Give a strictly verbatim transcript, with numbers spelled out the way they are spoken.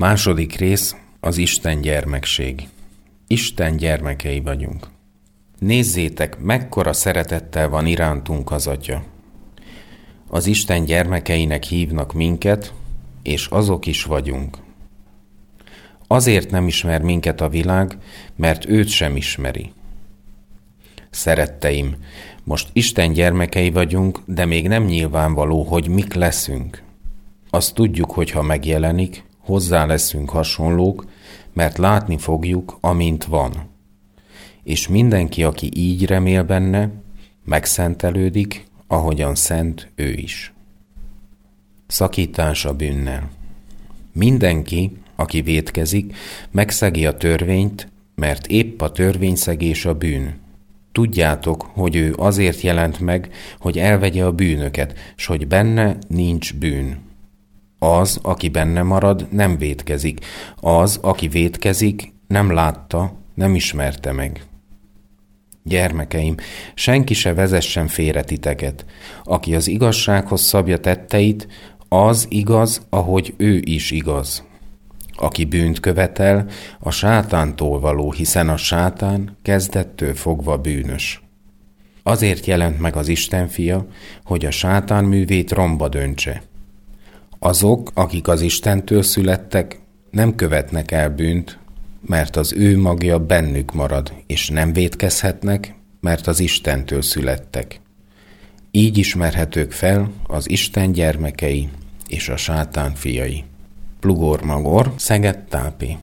Második rész, az Isten gyermekség. Isten gyermekei vagyunk. Nézzétek, mekkora szeretettel van irántunk az Atya. Az Isten gyermekeinek hívnak minket, és azok is vagyunk. Azért nem ismer minket a világ, mert őt sem ismeri. Szeretteim, most Isten gyermekei vagyunk, de még nem nyilvánvaló, hogy mik leszünk. Azt tudjuk, hogy ha megjelenik, hozzá leszünk hasonlók, mert látni fogjuk, amint van. És mindenki, aki így remél benne, megszentelődik, ahogyan szent ő is. Szakítás a bűnnel. Mindenki, aki vétkezik, megszegi a törvényt, mert épp a törvényszegés a bűn. Tudjátok, hogy ő azért jelent meg, hogy elvegye a bűnöket, s hogy benne nincs bűn. Az, aki benne marad, nem vétkezik. Az, aki vétkezik, nem látta, nem ismerte meg. Gyermekeim, senki se vezessen félre titeket. Aki az igazsághoz szabja tetteit, az igaz, ahogy ő is igaz. Aki bűnt követel, a sátántól való, hiszen a sátán kezdettől fogva bűnös. Azért jelent meg az Isten fia, hogy a sátán művét romba döntse. Azok, akik az Istentől születtek, nem követnek el bűnt, mert az ő magja bennük marad, és nem vétkezhetnek, mert az Istentől születtek. Így ismerhetők fel az Isten gyermekei és a sátán fiai. Plugor Magor, Szeged Tápi.